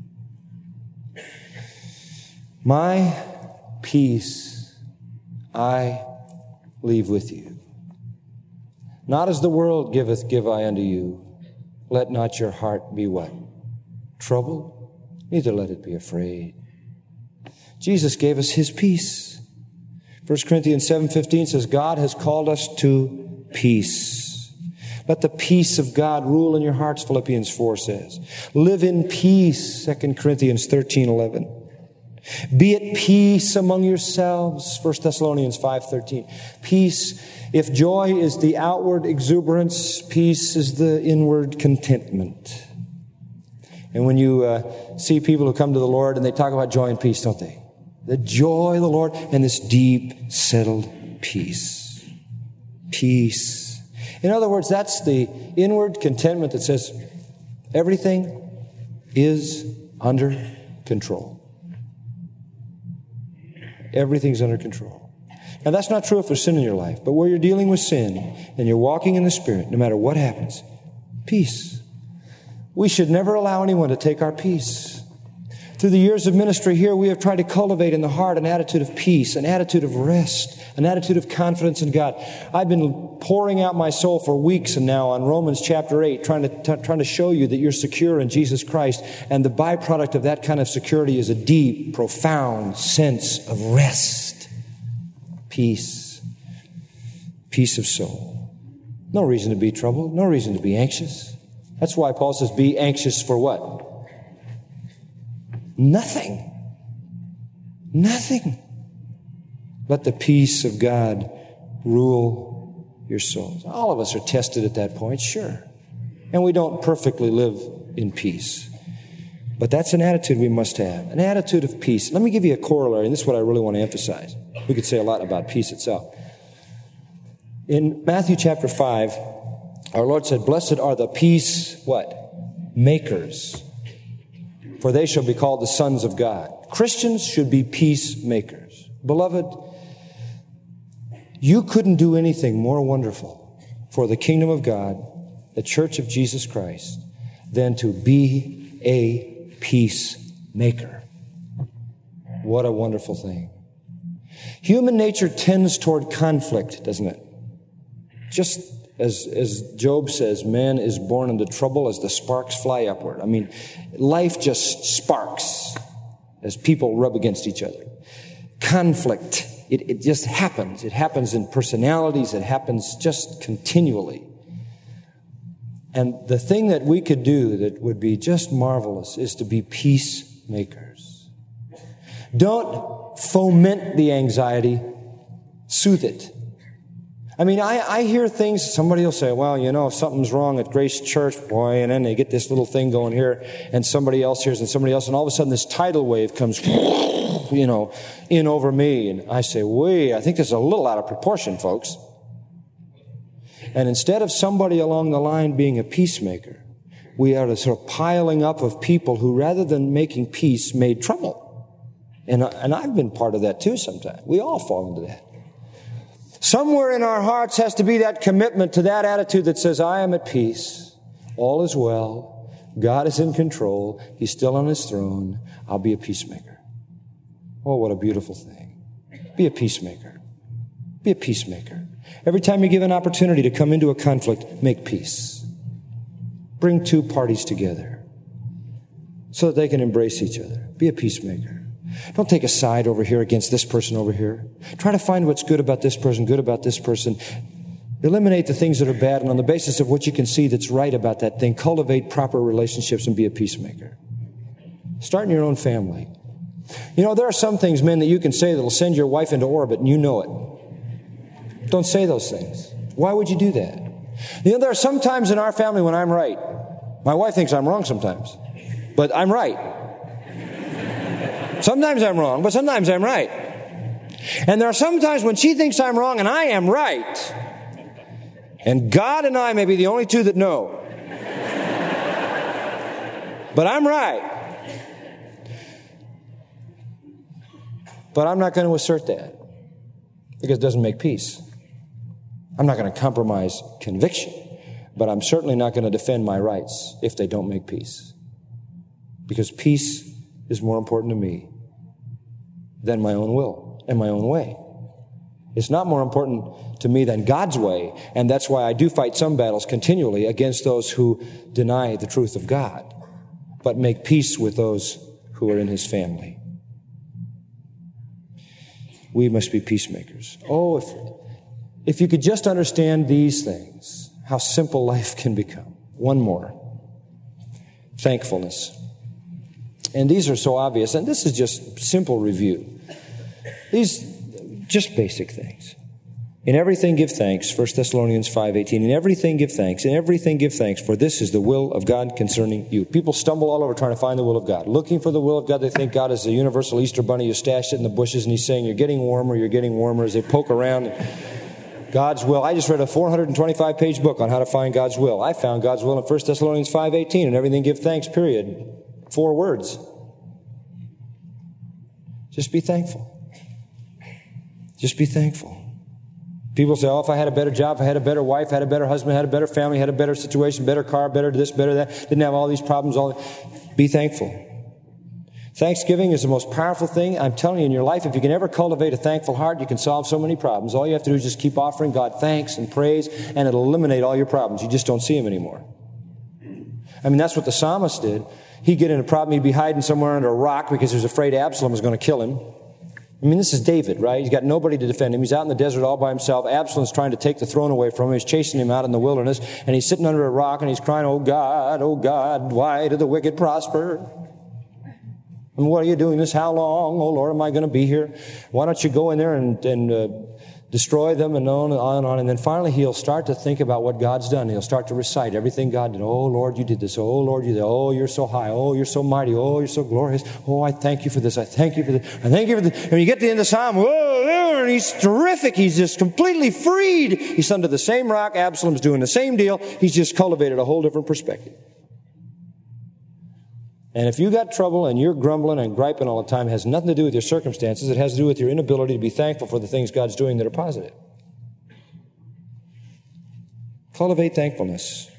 My peace I leave with you. Not as the world giveth, give I unto you. Let not your heart be what? Troubled? Neither let it be afraid. Jesus gave us His peace. First Corinthians seven fifteen says, God has called us to peace. Let the peace of God rule in your hearts, Philippians four says. Live in peace, Second Corinthians thirteen eleven. Be at peace among yourselves, First Thessalonians five thirteen. Peace, if joy is the outward exuberance, peace is the inward contentment. And when you uh, see people who come to the Lord and they talk about joy and peace, don't they? The joy of the Lord and this deep, settled peace. Peace. In other words, that's the inward contentment that says everything is under control. Everything's under control. Now, that's not true if there's sin in your life, but where you're dealing with sin and you're walking in the Spirit, no matter what happens, peace. We should never allow anyone to take our peace. Through the years of ministry here, we have tried to cultivate in the heart an attitude of peace, an attitude of rest, an attitude of confidence in God. I've been pouring out my soul for weeks and now on Romans chapter eight, trying to, t- trying to show you that you're secure in Jesus Christ. And the byproduct of that kind of security is a deep, profound sense of rest, peace, peace of soul. No reason to be troubled, no reason to be anxious. That's why Paul says, be anxious for what? Nothing. Nothing. Let the peace of God rule your souls. All of us are tested at that point, sure. And we don't perfectly live in peace. But that's an attitude we must have. An attitude of peace. Let me give you a corollary, and this is what I really want to emphasize. We could say a lot about peace itself. In Matthew chapter five, our Lord said, blessed are the peace, what? Makers. For they shall be called the sons of God. Christians should be peacemakers. Beloved, you couldn't do anything more wonderful for the kingdom of God, the church of Jesus Christ, than to be a peacemaker. What a wonderful thing. Human nature tends toward conflict, doesn't it? Just As, as Job says, man is born into trouble as the sparks fly upward. I mean, life just sparks as people rub against each other. conflict. It, it just happens. It happens in personalities. It happens just continually. And the thing that we could do that would be just marvelous is to be peacemakers. Don't foment the anxiety. Soothe it. I mean, I, I hear things, somebody will say, well, you know, something's wrong at Grace Church, boy, and then they get this little thing going here, and somebody else hears, and somebody else, and all of a sudden this tidal wave comes, you know, in over me, and I say, wait, I think this is a little out of proportion, folks. And instead of somebody along the line being a peacemaker, we are a sort of piling up of people who, rather than making peace, made trouble. And, and I've been part of that too sometimes. We all fall into that. Somewhere in our hearts has to be that commitment to that attitude that says, I am at peace. All is well. God is in control. He's still on His throne. I'll be a peacemaker. Oh, what a beautiful thing. Be a peacemaker. Be a peacemaker. Every time you give an opportunity to come into a conflict, make peace. Bring two parties together so that they can embrace each other. Be a peacemaker. Don't take a side over here against this person over here. Try to find what's good about this person, good about this person. Eliminate the things that are bad, and on the basis of what you can see that's right about that thing, cultivate proper relationships and be a peacemaker. Start in your own family. You know, there are some things, men, that you can say that will send your wife into orbit, and you know it. Don't say those things. Why would you do that? You know, there are some times in our family when I'm right. My wife thinks I'm wrong sometimes, but I'm right. Sometimes I'm wrong, but sometimes I'm right. And there are some times when she thinks I'm wrong and I am right. And God and I may be the only two that know. But I'm right. But I'm not going to assert that because it doesn't make peace. I'm not going to compromise conviction, but I'm certainly not going to defend my rights if they don't make peace. Because peace is more important to me than my own will and my own way. It's not more important to me than God's way, and that's why I do fight some battles continually against those who deny the truth of God, but make peace with those who are in His family. We must be peacemakers. Oh, if, if you could just understand these things, how simple life can become. One more. Thankfulness. And these are so obvious, and this is just simple review. These just basic things. In everything give thanks, First Thessalonians five eighteen. In everything give thanks, in everything give thanks, for this is the will of God concerning you. People stumble all over trying to find the will of God. Looking for the will of God, they think God is the universal Easter bunny who stashed it in the bushes, and He's saying, you're getting warmer, you're getting warmer, as they poke around. God's will. I just read a four hundred twenty-five page book on how to find God's will. I found God's will in First Thessalonians five eighteen. In everything give thanks, period. Four words. Just be thankful. Just be thankful. People say, oh, if I had a better job, if I had a better wife, had a better husband, had a better family, had a better situation, better car, better this, better that, didn't have all these problems, all be thankful. Thanksgiving is the most powerful thing, I'm telling you, in your life. If you can ever cultivate a thankful heart, you can solve so many problems. All you have to do is just keep offering God thanks and praise, and it'll eliminate all your problems. You just don't see them anymore. I mean, that's what the psalmist did. He'd get in a problem, he'd be hiding somewhere under a rock because he was afraid Absalom was going to kill him. I mean, this is David, right? He's got nobody to defend him. He's out in the desert all by himself. Absalom's trying to take the throne away from him. He's chasing him out in the wilderness, and he's sitting under a rock, and he's crying, oh God, oh God, why do the wicked prosper? And what are you doing this? How long? Oh Lord, am I going to be here? Why don't you go in there and, and uh, destroy them, and on and on and on. And then finally he'll start to think about what God's done. He'll start to recite everything God did. Oh Lord, you did this. Oh Lord, you did. Oh, you're so high. Oh, you're so mighty. Oh, you're so glorious. Oh, I thank you for this. I thank you for this. I thank you for this. And when you get to the end of the psalm, whoa, and he's terrific. He's just completely freed. He's under the same rock. Absalom's doing the same deal. He's just cultivated a whole different perspective. And if you got trouble and you're grumbling and griping all the time, it has nothing to do with your circumstances. It has to do with your inability to be thankful for the things God's doing that are positive. Cultivate thankfulness.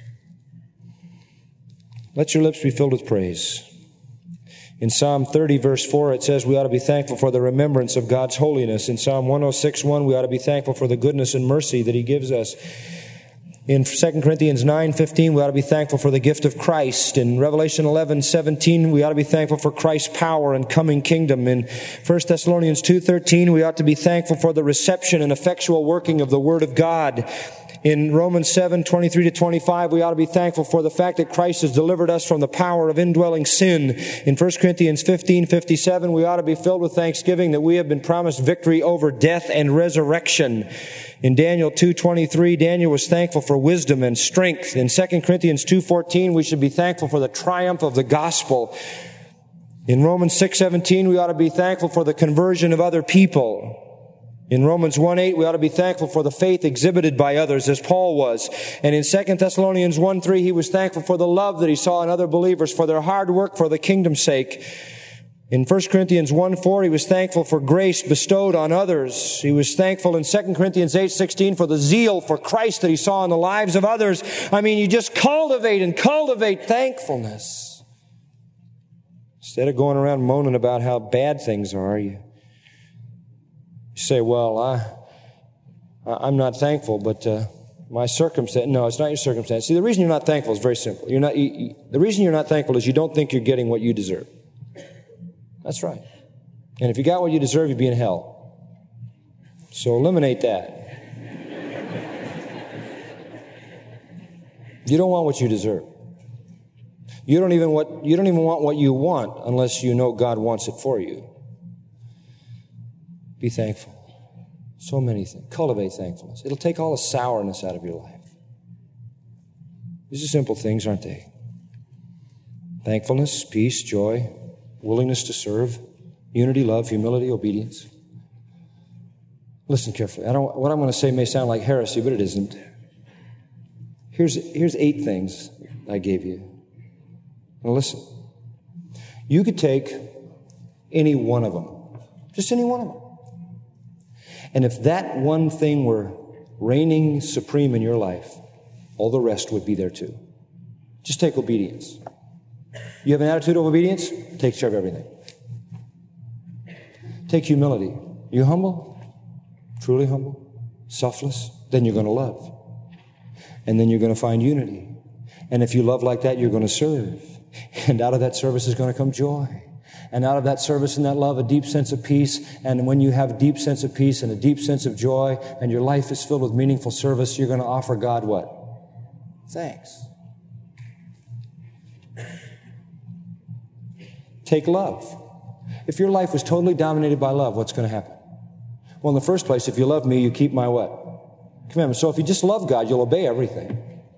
Let your lips be filled with praise. In Psalm thirty, verse four, it says we ought to be thankful for the remembrance of God's holiness. In Psalm one oh six, one, we ought to be thankful for the goodness and mercy that He gives us. In Second Corinthians nine fifteen, we ought to be thankful for the gift of Christ. In Revelation eleven seventeen, we ought to be thankful for Christ's power and coming kingdom. In First Thessalonians two thirteen, we ought to be thankful for the reception and effectual working of the Word of God. In Romans seven twenty-three to twenty-five, we ought to be thankful for the fact that Christ has delivered us from the power of indwelling sin. In First Corinthians fifteen fifty-seven, we ought to be filled with thanksgiving that we have been promised victory over death and resurrection. In Daniel two twenty-three, Daniel was thankful for wisdom and strength. In Second Corinthians two fourteen, we should be thankful for the triumph of the gospel. In Romans six seventeen, we ought to be thankful for the conversion of other people. In Romans one eight, we ought to be thankful for the faith exhibited by others, as Paul was. And in Second Thessalonians one three, he was thankful for the love that he saw in other believers, for their hard work for the kingdom's sake. In First Corinthians one four, he was thankful for grace bestowed on others. He was thankful in Second Corinthians eight sixteen for the zeal for Christ that he saw in the lives of others. I mean, you just cultivate and cultivate thankfulness. Instead of going around moaning about how bad things are, you say, well, I, I'm not thankful, but uh, my circumstance. No, it's not your circumstance. See, the reason you're not thankful is very simple. You're not. You, you, the reason you're not thankful is you don't think you're getting what you deserve. That's right. And if you got what you deserve, you'd be in hell. So eliminate that. You don't want what you deserve. You don't even what you don't even want what you want unless you know God wants it for you. Be thankful. So many things. Cultivate thankfulness. It'll take all the sourness out of your life. These are simple things, aren't they? Thankfulness, peace, joy, willingness to serve, unity, love, humility, obedience. Listen carefully. I don't, what I'm going to say may sound like heresy, but it isn't. Here's, here's eight things I gave you. Now listen. You could take any one of them. Just any one of them. And if that one thing were reigning supreme in your life, all the rest would be there too. Just take obedience. You have an attitude of obedience? Takes care of everything. Take humility. You humble? Truly humble? Selfless? Then you're going to love. And then you're going to find unity. And if you love like that, you're going to serve. And out of that service is going to come joy. And out of that service and that love, a deep sense of peace. And when you have a deep sense of peace and a deep sense of joy, and your life is filled with meaningful service, you're going to offer God what? Thanks. Take love. If your life was totally dominated by love, what's going to happen? Well, in the first place, if you love me, you keep my what? Commandments. So if you just love God, you'll obey everything.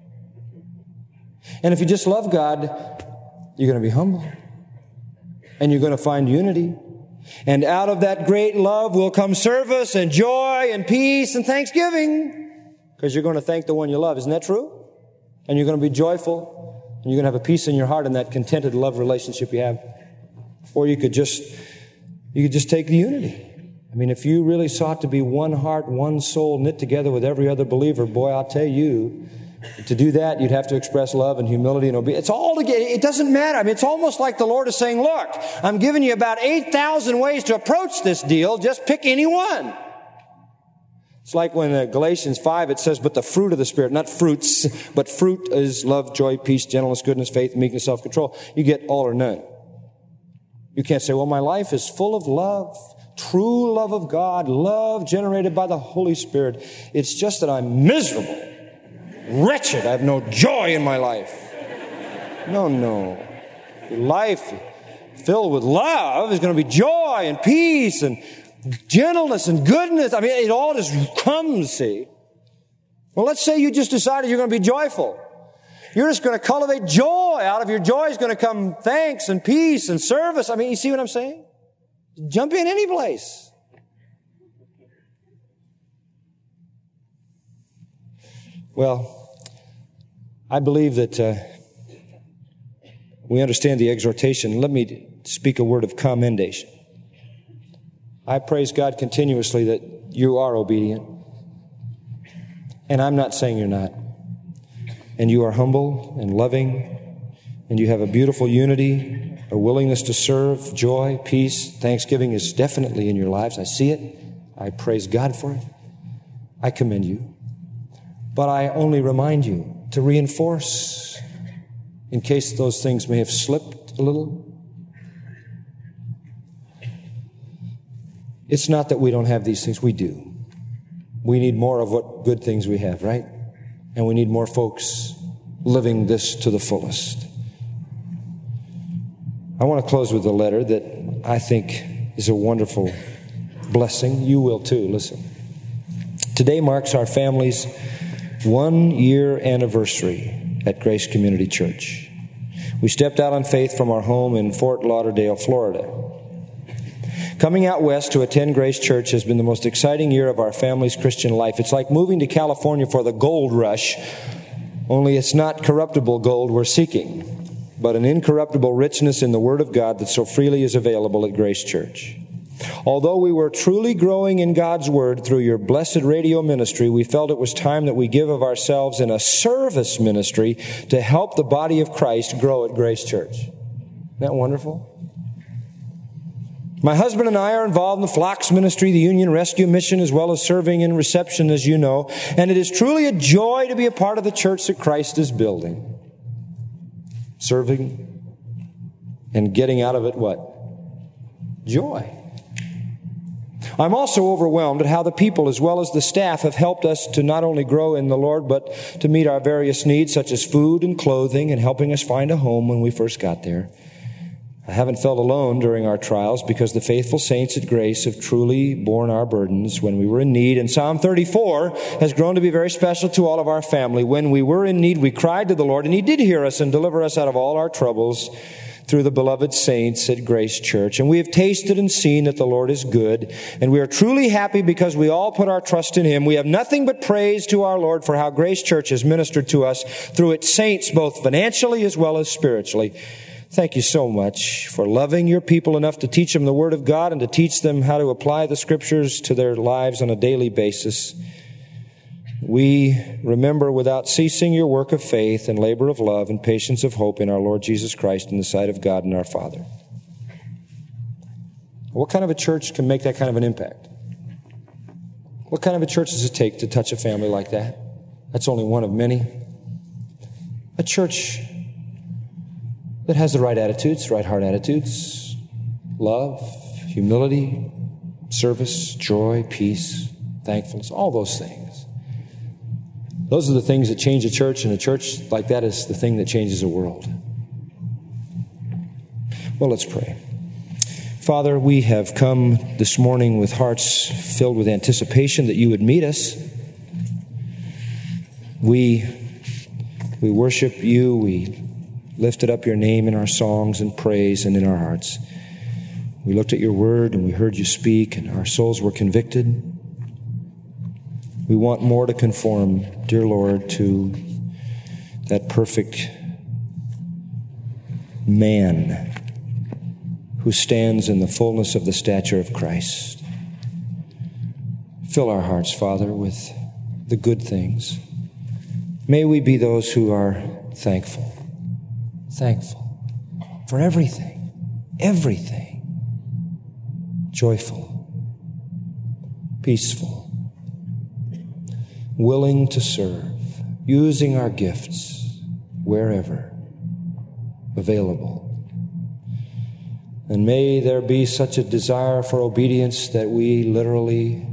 And if you just love God, you're going to be humble. And you're going to find unity. And out of that great love will come service and joy and peace and thanksgiving. Because you're going to thank the one you love. Isn't that true? And you're going to be joyful. And you're going to have a peace in your heart in that contented love relationship you have. Or you could just, you could just take the unity. I mean, if you really sought to be one heart, one soul, knit together with every other believer, boy, I'll tell you, to do that, you'd have to express love and humility and obedience. It's all to get, it doesn't matter. I mean, it's almost like the Lord is saying, look, I'm giving you about eight thousand ways to approach this deal. Just pick any one. It's like when uh, Galatians five, it says, but the fruit of the Spirit, not fruits, but fruit is love, joy, peace, gentleness, goodness, faith, meekness, self-control. You get all or none. You can't say, well, my life is full of love, true love of God, love generated by the Holy Spirit. It's just that I'm miserable. Wretched. I have no joy in my life. No, no. Life filled with love is going to be joy and peace and gentleness and goodness. I mean, it all just comes, see. Well, let's say you just decided you're going to be joyful. You're just going to cultivate joy. Out of your joy is going to come thanks and peace and service. I mean, you see what I'm saying? Jump in any place. Well, I believe that uh, we understand the exhortation. Let me speak a word of commendation. I praise God continuously that you are obedient. And I'm not saying you're not. And you are humble and loving. And you have a beautiful unity, a willingness to serve, joy, peace, thanksgiving is definitely in your lives. I see it. I praise God for it. I commend you. But I only remind you to reinforce in case those things may have slipped a little. It's not that we don't have these things. We do. We need more of what good things we have, right? And we need more folks living this to the fullest. I want to close with a letter that I think is a wonderful blessing. You will too. Listen. Today marks our family's one-year anniversary at Grace Community Church. We stepped out on faith from our home in Fort Lauderdale, Florida. Coming out west to attend Grace Church has been the most exciting year of our family's Christian life. It's like moving to California for the gold rush, only it's not corruptible gold we're seeking, but an incorruptible richness in the Word of God that so freely is available at Grace Church. Although we were truly growing in God's Word through your blessed radio ministry, we felt it was time that we give of ourselves in a service ministry to help the body of Christ grow at Grace Church. Isn't that wonderful? My husband and I are involved in the Flocks Ministry, the Union Rescue Mission, as well as serving in reception, as you know. And it is truly a joy to be a part of the church that Christ is building. Serving and getting out of it what? Joy. I'm also overwhelmed at how the people as well as the staff have helped us to not only grow in the Lord, but to meet our various needs such as food and clothing and helping us find a home when we first got there. I haven't felt alone during our trials because the faithful saints at Grace have truly borne our burdens when we were in need. And Psalm thirty-four has grown to be very special to all of our family. When we were in need, we cried to the Lord, and He did hear us and deliver us out of all our troubles through the beloved saints at Grace Church. And we have tasted and seen that the Lord is good. And we are truly happy because we all put our trust in Him. We have nothing but praise to our Lord for how Grace Church has ministered to us through its saints, both financially as well as spiritually. Thank you so much for loving your people enough to teach them the Word of God and to teach them how to apply the Scriptures to their lives on a daily basis. We remember without ceasing your work of faith and labor of love and patience of hope in our Lord Jesus Christ in the sight of God and our Father. What kind of a church can make that kind of an impact? What kind of a church does it take to touch a family like that? That's only one of many. A church that has the right attitudes, right heart attitudes, love, humility, service, joy, peace, thankfulness, all those things. Those are the things that change a church, and a church like that is the thing that changes a world. Well, let's pray. Father, we have come this morning with hearts filled with anticipation that you would meet us. We, we worship you, we lifted up your name in our songs and praise and in our hearts. We looked at your word and we heard you speak and our souls were convicted. We want more to conform, dear Lord, to that perfect man who stands in the fullness of the stature of Christ. Fill our hearts, Father, with the good things. May we be those who are thankful. Thankful for everything, everything. Joyful, peaceful, willing to serve, using our gifts wherever available. And may there be such a desire for obedience that we literally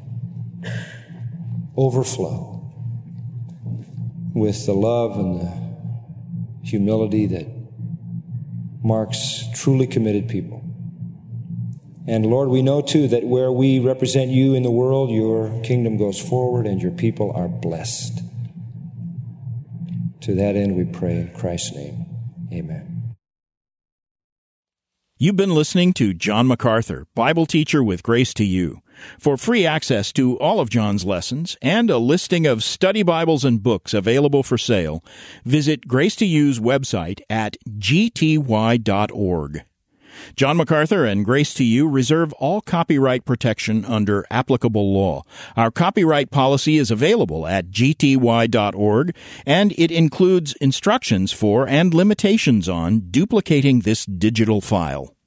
overflow with the love and the humility that marks truly committed people. And Lord, we know too that where we represent you in the world, your kingdom goes forward and your people are blessed. To that end we pray in Christ's name. Amen. You've been listening to John MacArthur, Bible teacher with Grace to You. For free access to all of John's lessons and a listing of study Bibles and books available for sale, visit Grace to You's website at g t y dot org. John MacArthur and Grace to You reserve all copyright protection under applicable law. Our copyright policy is available at g t y dot org, and it includes instructions for and limitations on duplicating this digital file.